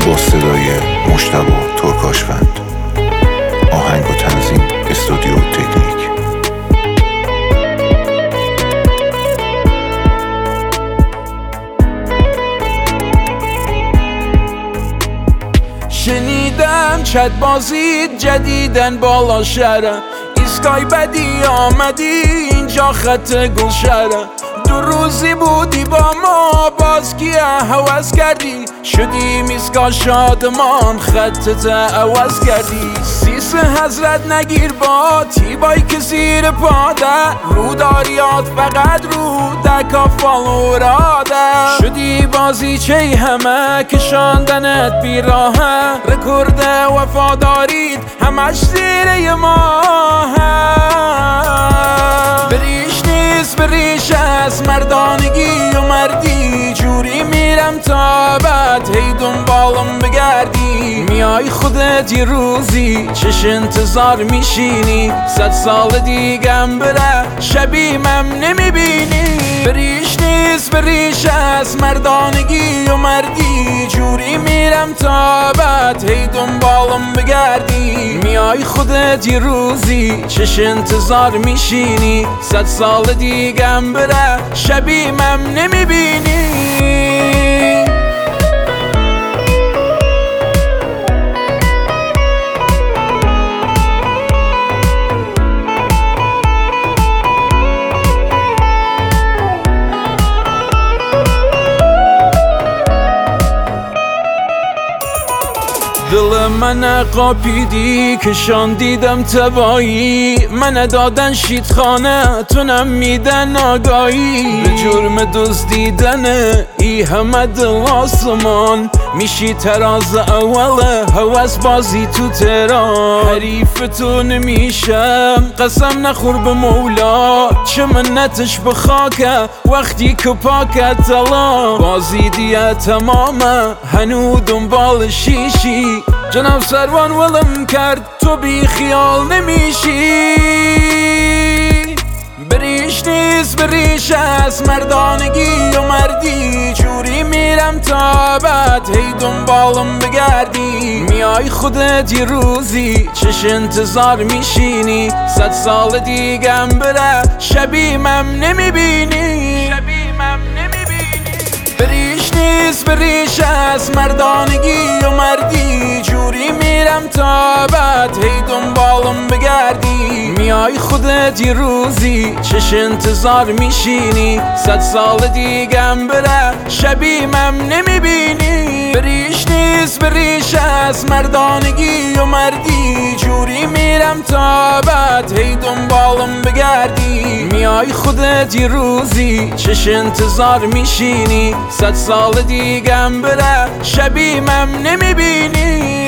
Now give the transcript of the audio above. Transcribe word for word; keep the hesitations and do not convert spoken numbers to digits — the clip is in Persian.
با صدای مجتبی ترکاشفند. آهنگ و تنظیم استودیو تکنیک. شنیدم چت بازید جدیدن بالا شهره، ایسکای بدی آمدی اینجا خط گلشهره. دو روزی بودی با ما باز کیه حوض کردی، شدیم ایسکا شادمان خطت عوض کردی. سیس حضرت نگیر با تیبایی که زیر پاده، رو داریات فقط رو دکا فالوراده. شدی بازی چه همه کشاندنت بیراهه، رکورد وفادارید همش زیر ماهه. بریش نیست بریش از مردانگی و مردی، جوری میرم تا بعد هی دنبالم بگردی. میای خودت یه روزی چش انتظار میشینی، صد سال دیگم بره شبیمم نمیبینی. بریش نیست بریش از مردانگی و مردی، جوری میرم تا بعد هی دنبالم بگردی. میای خودت یه روزی چش انتظار میشینی، صد سال دیگم بره شبیمم نمیبینی. دل من قاپیدی کشان دیدم تبایی، من دادن شیطخانه تونم میدن آگاهی. به جرم دزدیدن ای همه دل آسمان، میشی تراز اول هوس بازی تو تهران. حریف تو نمیشم قسم نخور به مولا، چه منتش به خاکه وقتی که پاکت طلا. بازی دیگه تمامه هنو دنبال شیشی، جناب سروان ولم کرد تو بی خیال نمیشی. بریش نیست بریش از مردانگی و مردی، جوری میرم تا بعد هی دنبالم بگردی. میای خودت یه روزی چش انتظار میشینی، صد سال دیگم بره شبیمم نمیبینی. شبیمم نمیبینی. بریش نیست بریش از مردانگی و مردی، جوری میرم تا بعد هی دنبالم بگردی. میای خودت یه روزی چش انتظار میشینی، صد سال دیگم بره شبیمم نمیبینی. بریش نیست بریش از مردانگی و مردی، جوری میرم تا بعد هی دنبالم بگردی. میای خودت یه روزی چش انتظار میشینی، صد سال دیگم بره شبیمم نمیبینی.